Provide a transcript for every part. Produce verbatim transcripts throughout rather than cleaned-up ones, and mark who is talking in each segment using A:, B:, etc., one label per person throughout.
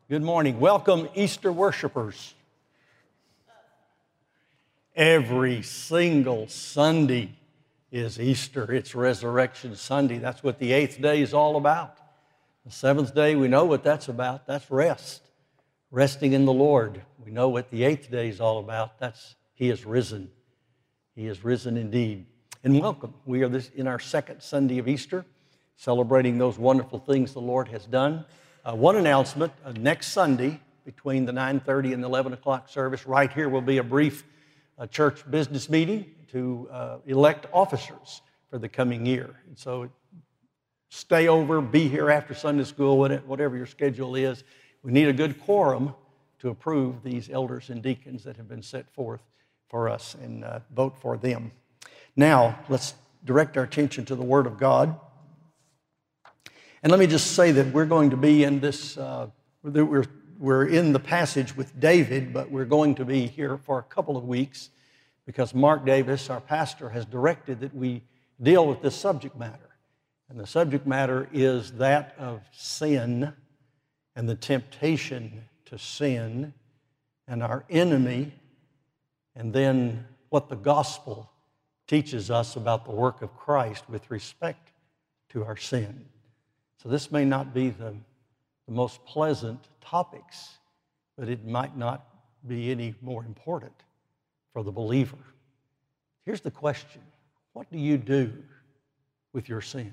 A: Good morning. Welcome, Easter worshipers. Every single Sunday is Easter. It's Resurrection Sunday. That's what the eighth day is all about. The seventh day, we know what that's about. That's rest. Resting in the Lord. We know what the eighth day is all about. That's He is risen. He is risen indeed. And welcome. We are this, in our second Sunday of Easter, celebrating those wonderful things the Lord has done. Uh, one announcement, uh, next Sunday, between the nine thirty and the eleven o'clock service, right here will be a brief uh, church business meeting to uh, elect officers for the coming year. And so stay over, be here after Sunday school, whatever your schedule is. We need a good quorum to approve these elders and deacons that have been set forth for us and uh, vote for them. Now, let's direct our attention to the Word of God. And let me just say that we're going to be in this, uh, we're, we're in the passage with David, but we're going to be here for a couple of weeks because Mark Davis, our pastor, has directed that we deal with this subject matter. And the subject matter is that of sin and the temptation to sin and our enemy, and then what the gospel teaches us about the work of Christ with respect to our sin. So this may not be the, the most pleasant topics, but it might not be any more important for the believer. Here's the question. What do you do with your sin?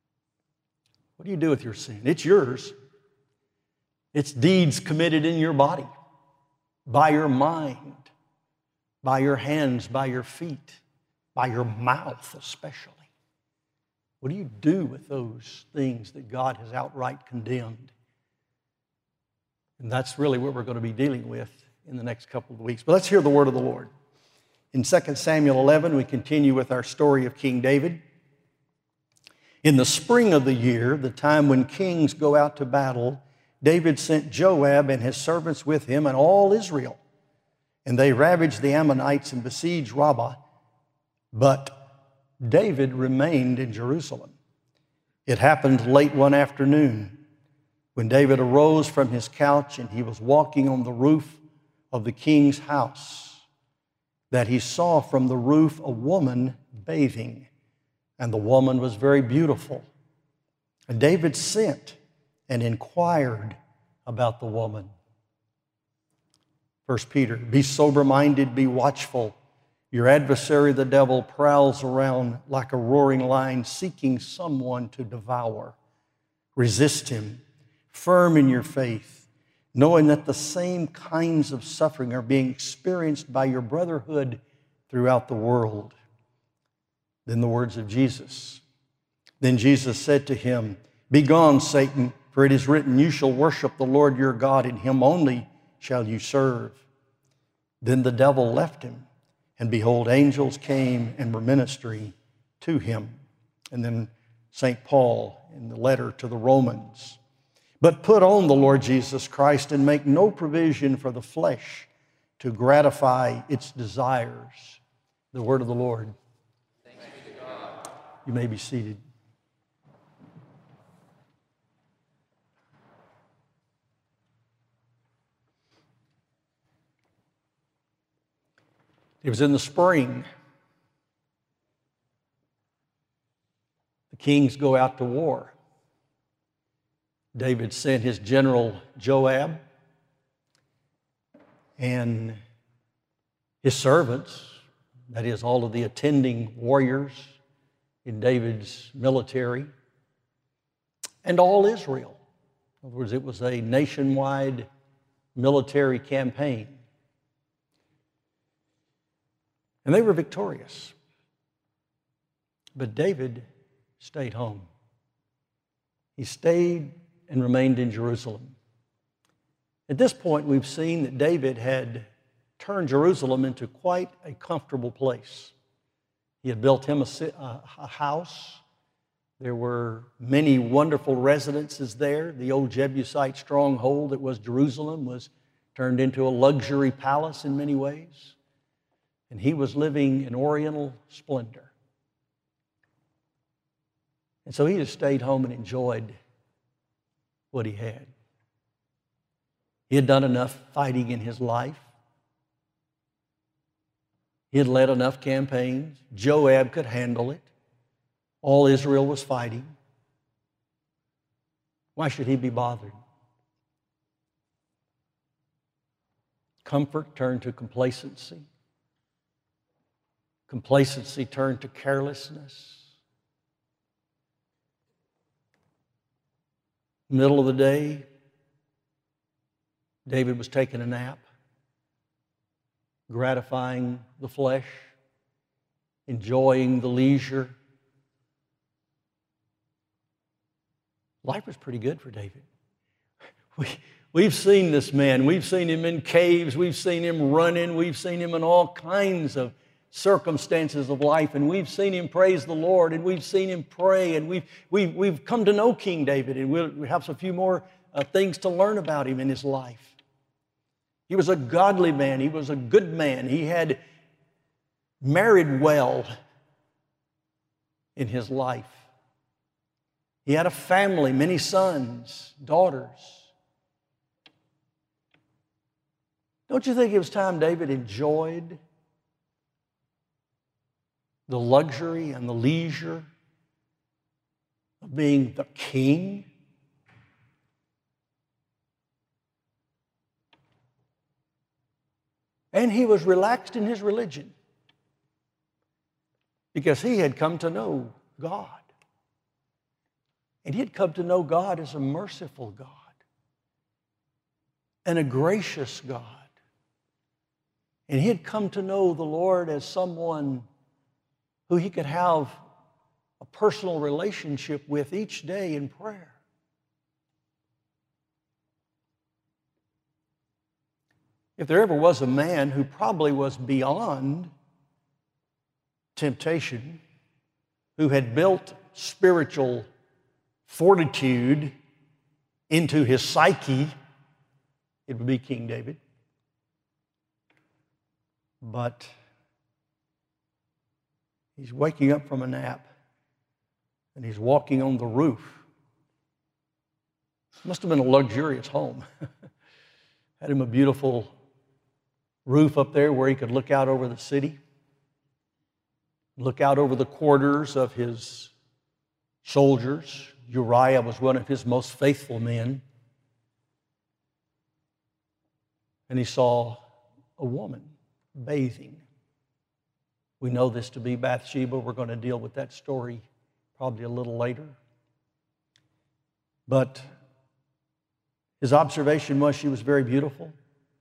A: What do you do with your sin? It's yours. It's deeds committed in your body, by your mind, by your hands, by your feet, by your mouth especially. What do you do with those things that God has outright condemned? And that's really what we're going to be dealing with in the next couple of weeks. But let's hear the word of the Lord. In Second Samuel eleven, we continue with our story of King David. In the spring of the year, the time when kings go out to battle, David sent Joab and his servants with him and all Israel. And they ravaged the Ammonites and besieged Rabbah. But David remained in Jerusalem. It happened late one afternoon when David arose from his couch and he was walking on the roof of the king's house that he saw from the roof a woman bathing, and the woman was very beautiful. And David sent and inquired about the woman. First Peter, be sober-minded, be watchful. Your adversary, the devil, prowls around like a roaring lion, seeking someone to devour. Resist him, firm in your faith, knowing that the same kinds of suffering are being experienced by your brotherhood throughout the world. Then the words of Jesus. Then Jesus said to him, begone, Satan, for it is written, you shall worship the Lord your God, and him only shall you serve. Then the devil left him. And behold, angels came and were ministering to him. And then Saint Paul in the letter to the Romans. But put on the Lord Jesus Christ and make no provision for the flesh to gratify its desires. The word of the Lord. Thanks be to God. You may be seated. It was in the spring. The kings go out to war. David sent his general Joab and his servants, that is, all of the attending warriors in David's military, and all Israel. In other words, it was a nationwide military campaign. And they were victorious. But David stayed home. He stayed and remained in Jerusalem. At this point, we've seen that David had turned Jerusalem into quite a comfortable place. He had built him a, a house. There were many wonderful residences there. The old Jebusite stronghold that was Jerusalem was turned into a luxury palace in many ways. And he was living in oriental splendor. And so he just stayed home and enjoyed what he had. He had done enough fighting in his life. He had led enough campaigns. Joab could handle it. All Israel was fighting. Why should he be bothered? Comfort turned to complacency. Complacency turned to carelessness. Middle of the day, David was taking a nap, gratifying the flesh, enjoying the leisure. Life was pretty good for David. We, we've seen this man. We've seen him in caves. We've seen him running. We've seen him in all kinds of circumstances of life, and we've seen him praise the Lord, and we've seen him pray, and we've, we've, we've come to know King David, and we'll, we have a few more uh, things to learn about him in his life. He was a godly man. He was a good man. He had married well in his life. He had a family, many sons, daughters. Don't you think it was time David enjoyed the luxury and the leisure of being the king? And he was relaxed in his religion because he had come to know God. And he had come to know God as a merciful God and a gracious God. And he had come to know the Lord as someone who he could have a personal relationship with each day in prayer. If there ever was a man who probably was beyond temptation, who had built spiritual fortitude into his psyche, it would be King David. But he's waking up from a nap, and he's walking on the roof. Must have been a luxurious home. Had him a beautiful roof up there where he could look out over the city, look out over the quarters of his soldiers. Uriah was one of his most faithful men. And he saw a woman bathing. We know this to be Bathsheba. We're going to deal with that story probably a little later. But his observation was she was very beautiful.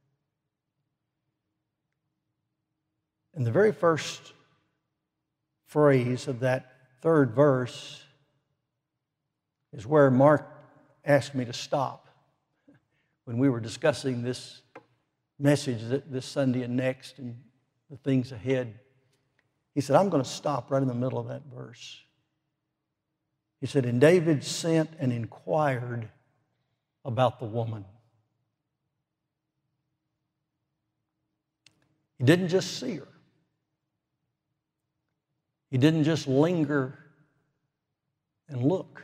A: And the very first phrase of that third verse is where Mark asked me to stop when we were discussing this message this Sunday and next and the things ahead. He said, I'm going to stop right in the middle of that verse. He said, and David sent and inquired about the woman. He didn't just see her. He didn't just linger and look.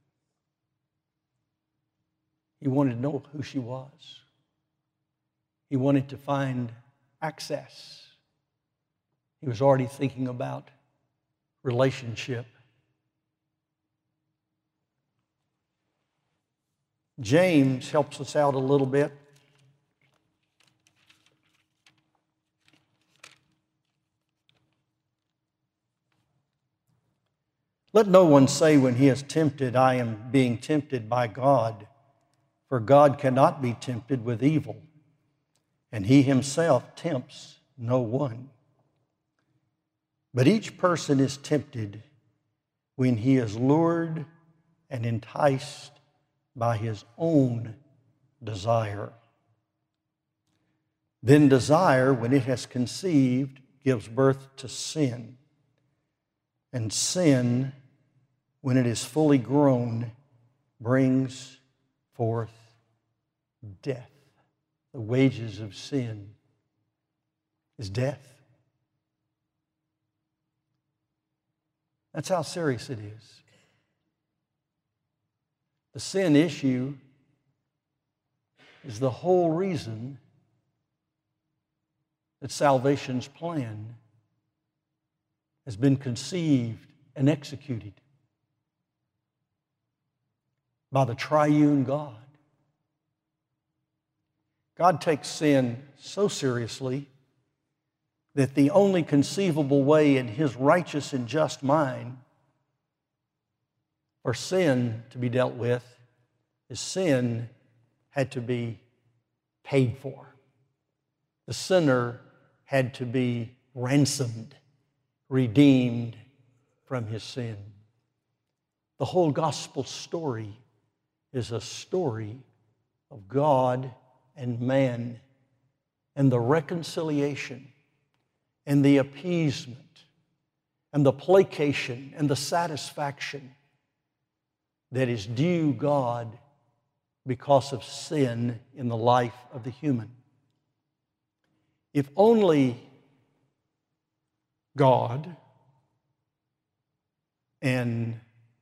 A: He wanted to know who she was. He wanted to find access. He was already thinking about relationship. James helps us out a little bit. Let no one say when he is tempted, I am being tempted by God. For God cannot be tempted with evil, and he himself tempts no one. But each person is tempted when he is lured and enticed by his own desire. Then desire, when it has conceived, gives birth to sin. And sin, when it is fully grown, brings forth death. The wages of sin is death. That's how serious it is. The sin issue is the whole reason that salvation's plan has been conceived and executed by the triune God. God takes sin so seriously that the only conceivable way in His righteous and just mind for sin to be dealt with is sin had to be paid for. The sinner had to be ransomed, redeemed from his sin. The whole gospel story is a story of God and man and the reconciliation and the appeasement and the placation and the satisfaction that is due God because of sin in the life of the human. If only God and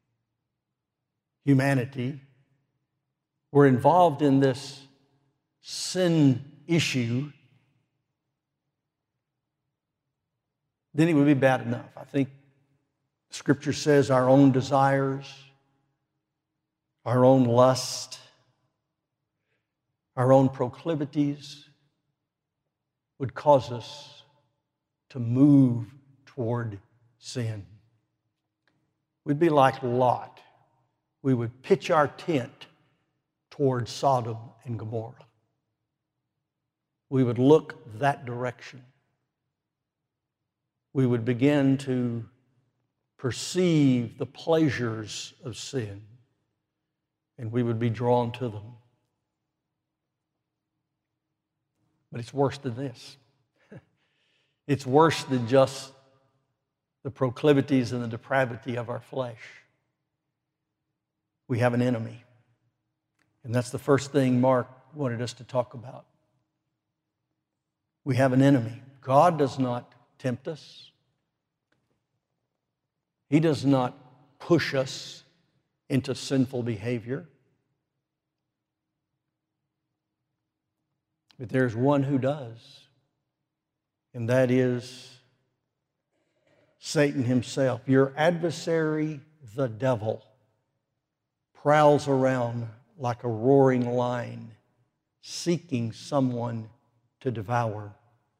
A: humanity were involved in this sin issue, then it would be bad enough. I think Scripture says our own desires, our own lust, our own proclivities would cause us to move toward sin. We'd be like Lot. We would pitch our tent toward Sodom and Gomorrah. We would look that direction. We would begin to perceive the pleasures of sin, and we would be drawn to them. But it's worse than this. It's worse than just the proclivities and the depravity of our flesh. We have an enemy. And that's the first thing Mark wanted us to talk about. We have an enemy. God does not tempt us. He does not push us into sinful behavior. But there's one who does, and that is Satan himself. Your adversary, the devil, prowls around like a roaring lion, seeking someone to devour.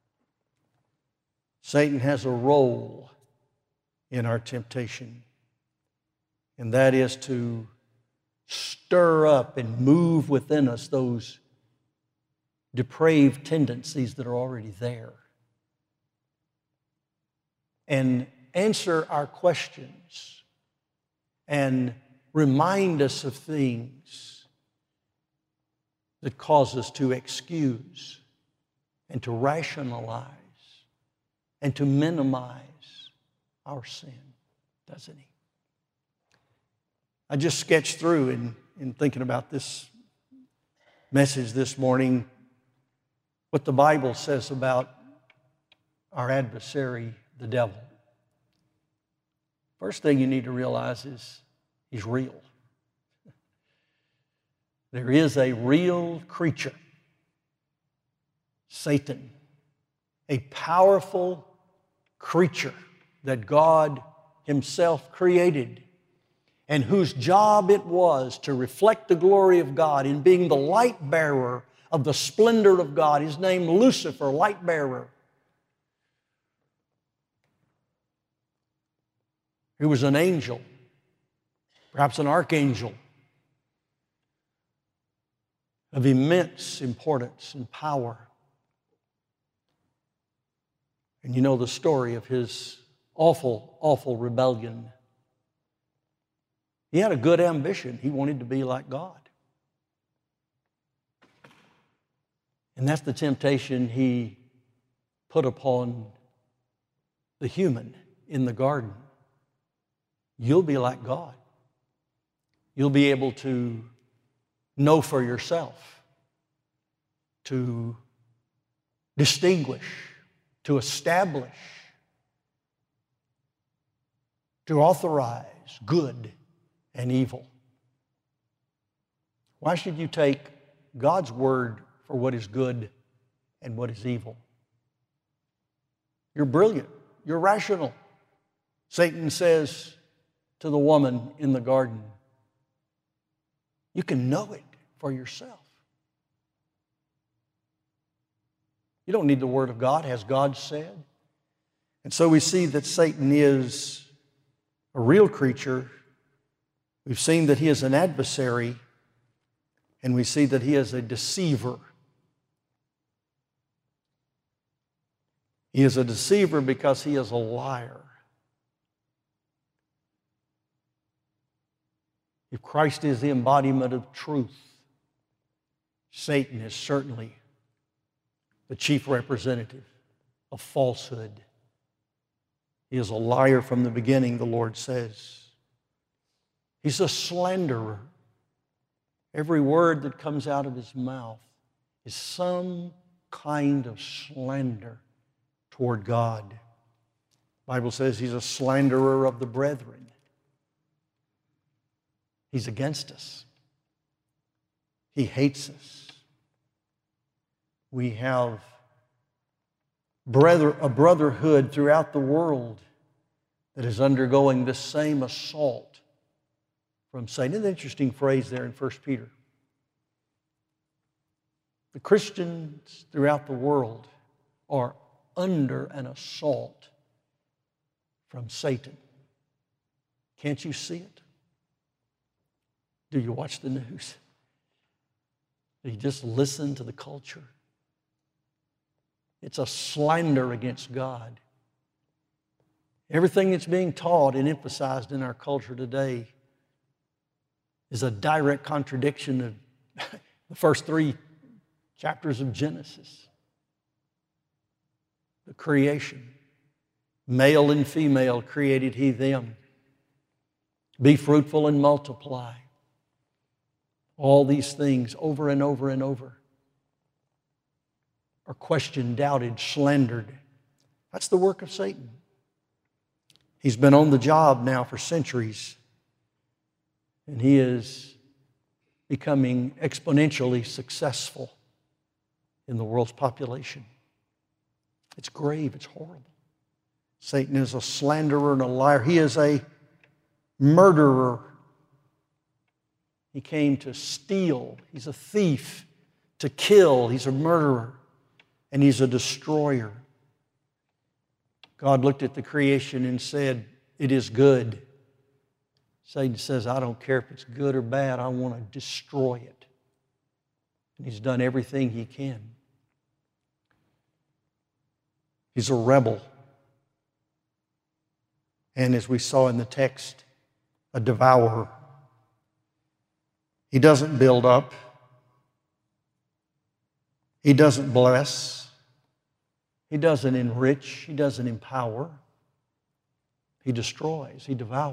A: Satan has a role in our temptation, and that is to stir up and move within us those depraved tendencies that are already there, and answer our questions and remind us of things that cause us to excuse and to rationalize and to minimize our sin, doesn't he? I just sketched through in, in thinking about this message this morning what the Bible says about our adversary, the devil. First thing you need to realize is he's real. There is a real creature, Satan, a powerful creature that God himself created and whose job it was to reflect the glory of God in being the light bearer of the splendor of God. His name, Lucifer, light bearer. He was an angel, perhaps an archangel, of immense importance and power. And you know the story of his awful, awful rebellion. He had a good ambition. He wanted to be like God. And that's the temptation he put upon the human in the garden. You'll be like God. You'll be able to know for yourself, to distinguish, to establish, to authorize good and evil. Why should you take God's word for what is good and what is evil. You're brilliant. You're rational. Satan says to the woman in the garden, you can know it for yourself. You don't need the word of God, as God said. And so we see that Satan is a real creature. We've seen that he is an adversary, and we see that he is a deceiver. He is a deceiver because he is a liar. If Christ is the embodiment of truth, Satan is certainly the chief representative of falsehood. He is a liar from the beginning, the Lord says. He's a slanderer. Every word that comes out of his mouth is some kind of slander toward God. The Bible says he's a slanderer of the brethren. He's against us. He hates us. We have brother, a brotherhood throughout the world that is undergoing this same assault from Satan. An interesting phrase there in First Peter. The Christians throughout the world are under an assault from Satan. Can't you see it? Do you watch the news? Do you just listen to the culture? It's a slander against God. Everything that's being taught and emphasized in our culture today is a direct contradiction of the first three chapters of Genesis. The creation. Male and female created he them. Be fruitful and multiply. All these things over and over and over are questioned, doubted, slandered. That's the work of Satan. He's been on the job now for centuries, and he is becoming exponentially successful in the world's population. It's grave, it's horrible. Satan is a slanderer and a liar. He is a murderer. He came to steal. He's a thief. To kill. He's a murderer. And he's a destroyer. God looked at the creation and said, it is good. Satan says, I don't care if it's good or bad. I want to destroy it. And he's done everything he can. He's a rebel. And as we saw in the text, a devourer. He doesn't build up. He doesn't bless. He doesn't enrich. He doesn't empower. He destroys. He devours.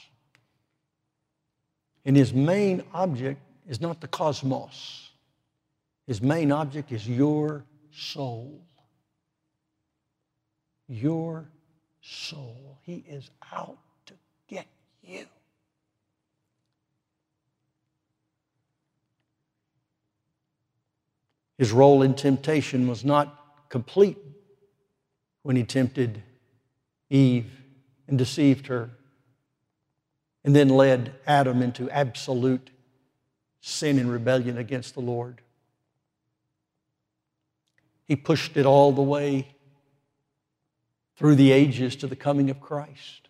A: And his main object is not the cosmos. His main object is your soul. Your soul. He is out to get you. His role in temptation was not complete when he tempted Eve and deceived her and then led Adam into absolute sin and rebellion against the Lord. He pushed it all the way through the ages to the coming of Christ.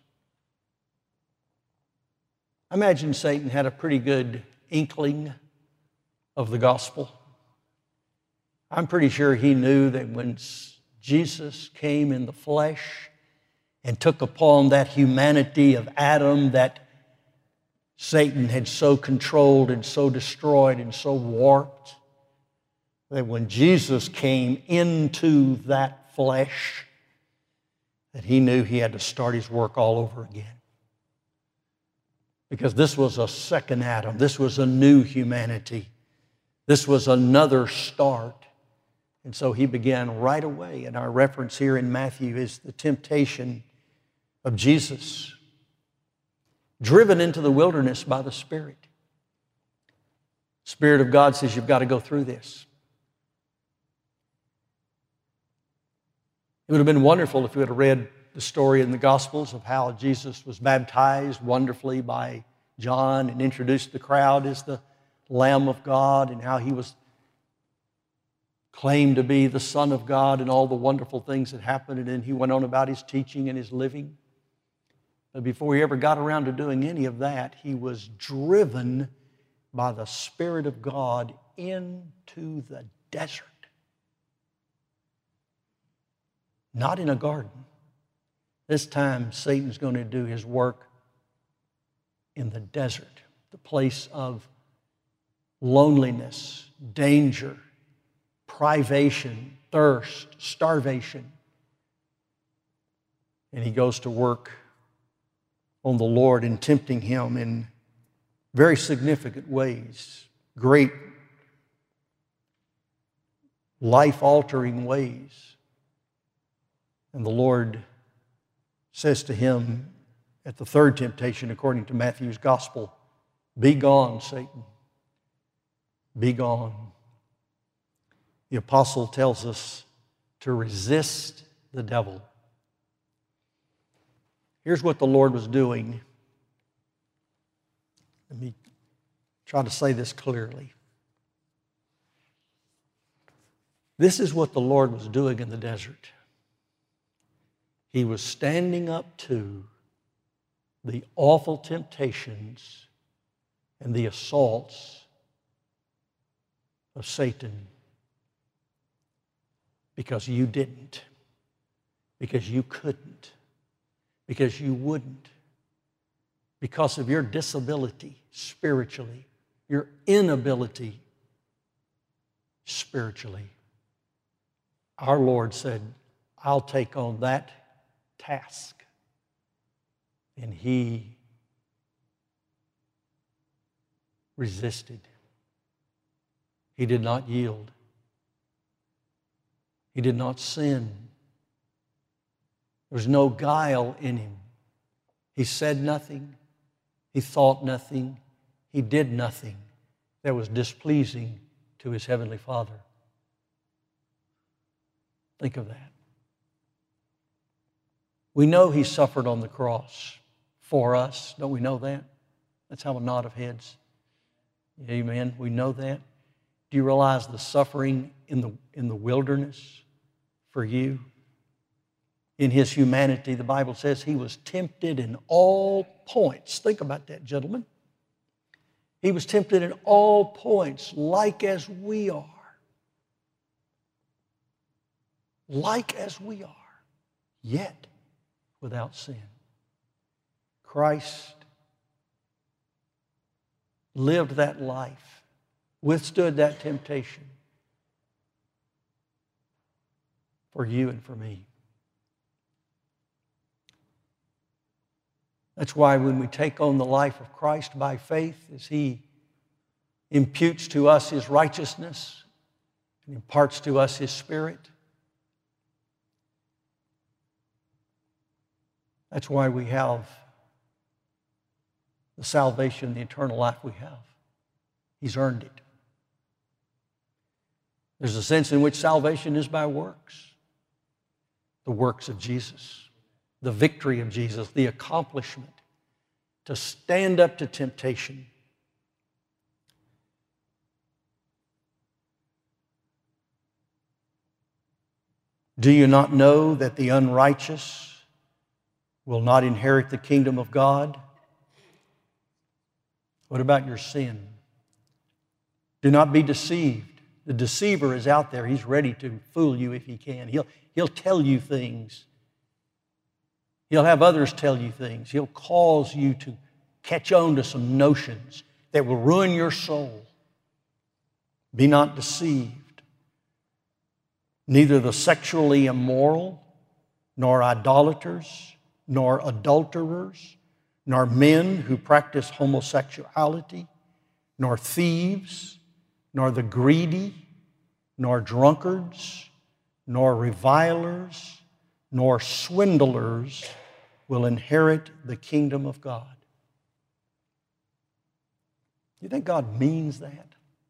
A: I imagine Satan had a pretty good inkling of the gospel. I'm pretty sure he knew that when Jesus came in the flesh and took upon that humanity of Adam that Satan had so controlled and so destroyed and so warped, that when Jesus came into that flesh, that he knew he had to start his work all over again. Because this was a second Adam. This was a new humanity. This was another start. And so he began right away. And our reference here in Matthew is the temptation of Jesus, driven into the wilderness by the Spirit. Spirit of God says you've got to go through this. It would have been wonderful if you had read the story in the Gospels of how Jesus was baptized wonderfully by John and introduced the crowd as the Lamb of God, and how he was claimed to be the Son of God and all the wonderful things that happened, and then he went on about his teaching and his living. But before he ever got around to doing any of that, he was driven by the Spirit of God into the desert. Not in a garden. This time, Satan's going to do his work in the desert, the place of loneliness, danger, privation, thirst, starvation. And he goes to work on the Lord in tempting him in very significant ways, great life-altering ways. And the Lord says to him at the third temptation, according to Matthew's Gospel, "Be gone, Satan. Be gone." The apostle tells us to resist the devil. Here's what the Lord was doing. Let me try to say this clearly. This is what the Lord was doing in the desert. He was standing up to the awful temptations and the assaults of Satan, because you didn't, because you couldn't, because you wouldn't, because of your disability spiritually, your inability spiritually. Our Lord said, "I'll take on that task." And he resisted. He did not yield. He did not sin. There was no guile in him. He said nothing. He thought nothing. He did nothing that was displeasing to his heavenly Father. Think of that. We know he suffered on the cross for us. Don't we know that? Let's have a nod of heads. Amen. We know that. Do you realize the suffering in the, in the wilderness for you? In his humanity, the Bible says he was tempted in all points. Think about that, gentlemen. He was tempted in all points, like as we are. Like as we are, yet without sin. Christ lived that life, withstood that temptation for you and for me. That's why when we take on the life of Christ by faith, as he imputes to us his righteousness and imparts to us his Spirit, that's why we have the salvation, the eternal life we have. He's earned it. There's a sense in which salvation is by works. The works of Jesus, the victory of Jesus, the accomplishment to stand up to temptation. Do you not know that the unrighteous will not inherit the kingdom of God? What about your sin? Do not be deceived. The deceiver is out there. He's ready to fool you if he can. He'll, he'll tell you things. He'll have others tell you things. He'll cause you to catch on to some notions that will ruin your soul. Be not deceived. Neither the sexually immoral, nor idolaters, nor adulterers, nor men who practice homosexuality, nor thieves, nor the greedy, nor drunkards, nor revilers, nor swindlers will inherit the kingdom of God. You think God means that?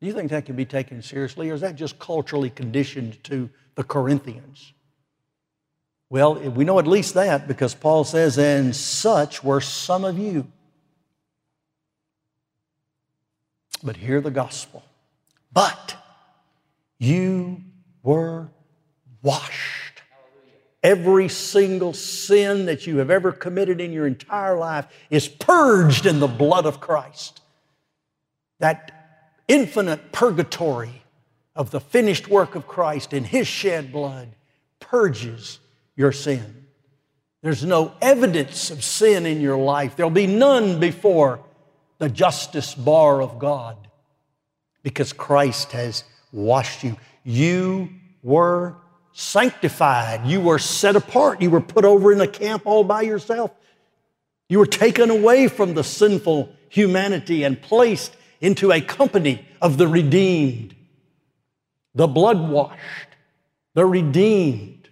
A: Do you think that can be taken seriously, or is that just culturally conditioned to the Corinthians? Well, we know at least that because Paul says, and such were some of you. But hear the gospel. But you were washed. Every single sin that you have ever committed in your entire life is purged in the blood of Christ. That infinite purgatory of the finished work of Christ in His shed blood purges your sin. There's no evidence of sin in your life. There'll be none before the justice bar of God because Christ has washed you. You were sanctified. You were set apart. You were put over in a camp all by yourself. You were taken away from the sinful humanity and placed into a company of the redeemed, the blood-washed, the redeemed.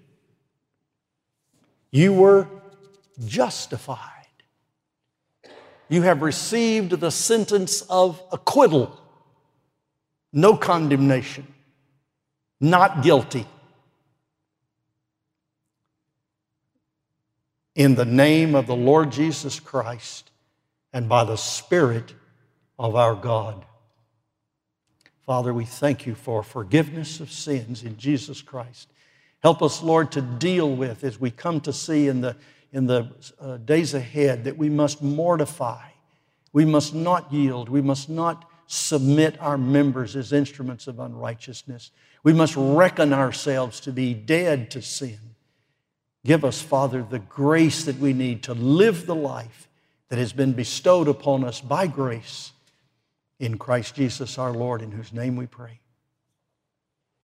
A: You were justified. You have received the sentence of acquittal, no condemnation, not guilty. In the name of the Lord Jesus Christ and by the Spirit of our God. Father, we thank You for forgiveness of sins in Jesus Christ. Help us, Lord, to deal with as we come to see in the, in the uh, days ahead that we must mortify. We must not yield. We must not submit our members as instruments of unrighteousness. We must reckon ourselves to be dead to sin. Give us, Father, the grace that we need to live the life that has been bestowed upon us by grace in Christ Jesus our Lord, in whose name we pray.